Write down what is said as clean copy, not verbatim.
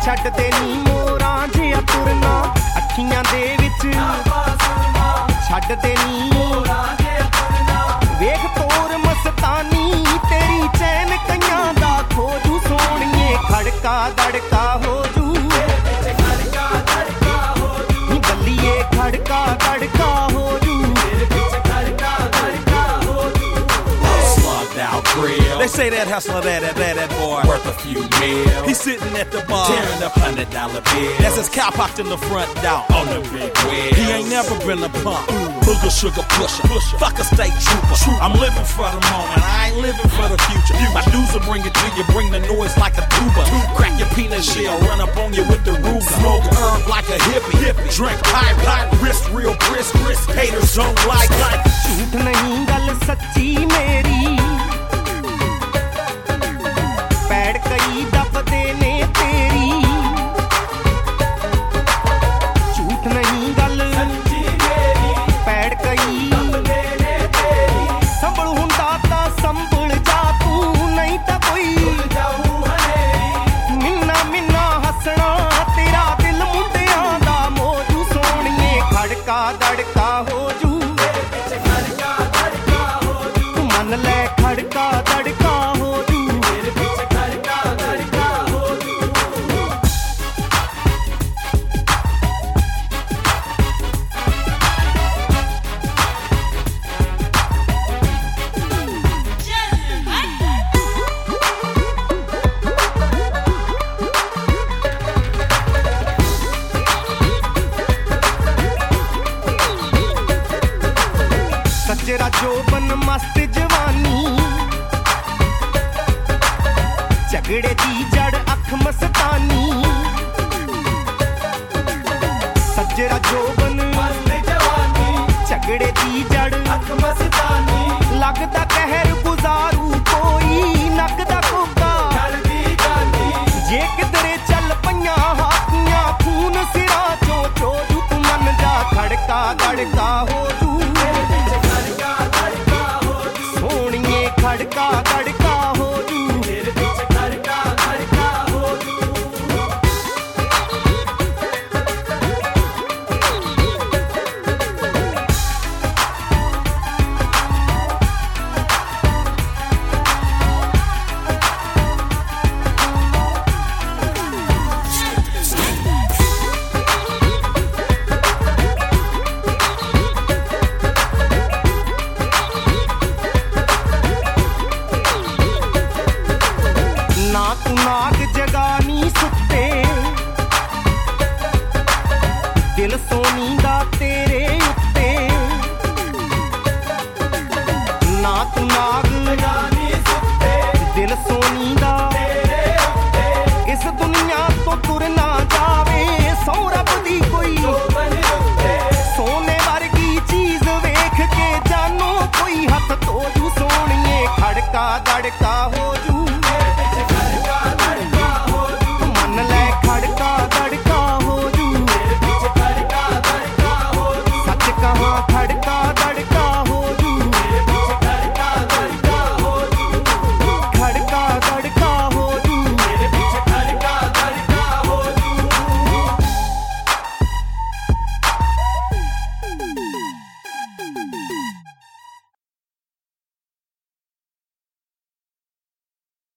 ਛੱਡਦੇ ਨੀ ਮੋਰਾਂ ਜਿਹਾ ਤੁਰਨਾ ਅੱਖੀਆਂ ਦੇ ਵਿੱਚ ਛੱਡਦੇ ਨੀ ਮੋਰਾਂ ਜਿਹਾ ਤੁਰਨਾ ਵੇਖ ਤੋਰ ਮਸਤਾਨੀ ਤੇਰੀ ਚੈਨ ਕਈਆਂ ਦਾ ਖੋਜੂ ਸੋਹਣੀਏ ਖੜਕਾ ਦੜਕਾ ਹੋ ਜੂ ਖੜਕਾ ਦੜਕਾ ਹੋ ਜੂ ਨੀ ਬੱਲੀਏ ਖੜਕਾ ਦੜਕਾ ਹੋ ਜੂ They say that hustler, that boy worth a few mil. He's sitting at the bar, tearing up $100 bills. That's his cow popped in the front door on the big wheel. He ain't never been a punk, booger sugar pusher. Fuck a state trooper. I'm living for the moment, I ain't living for the future. My dudes will bring it to you, bring the noise like a tuba. Crack your peanut shell, run up on you with the Ruger. Smoke herb like a hippie. Drink pipe, wrist real brisk. Haters don't like. झूठ नहीं गल सच्ची मेरी पैड़ कई दबदे ने तेरी झूठ नहीं गल सच्ची मेरी पैड़ कई दबदे ने तेरी संभल हुंदा तां संभल जा तू नहीं तां कोई जाऊ हनेरी मिन्ना मिन्ना हसना तेरा दिल मुंडियां दा मौजू सोहणीए खड़का दड़का हो जू ले खड़का दड़का हो जू मेरे पीछे खड़का दड़का हो जू सजरा जोबन मस्त जवानी झगड़े दी जड़ अख मस्तानी सजरा जोबन मस्त जवानी झगड़े दी जड़ अख मस्तानी लगदा कहर गुजारू कोई नकदा कोका चलदी जानी जे किधरे चल पईयां हाथियां खून सिरा चो चोजू तू मन जा खड़का दड़का हो जू खड़का दड़का हो जू मेरे पीछे खड़का दड़का हो जू ना तू नाग जगानी सुत्ते दिल सोनी दा तेरे उत्ते ना तू नाग जगानी सुत्ते दिल सोनी दा तेरे उत्ते इस दुनिया तो तुर ना जावे सौ रब दी कोई सोने वर्गी चीज वेख के जानो कोई हथ तो जू सोहणीए खड़का दड़का हो जू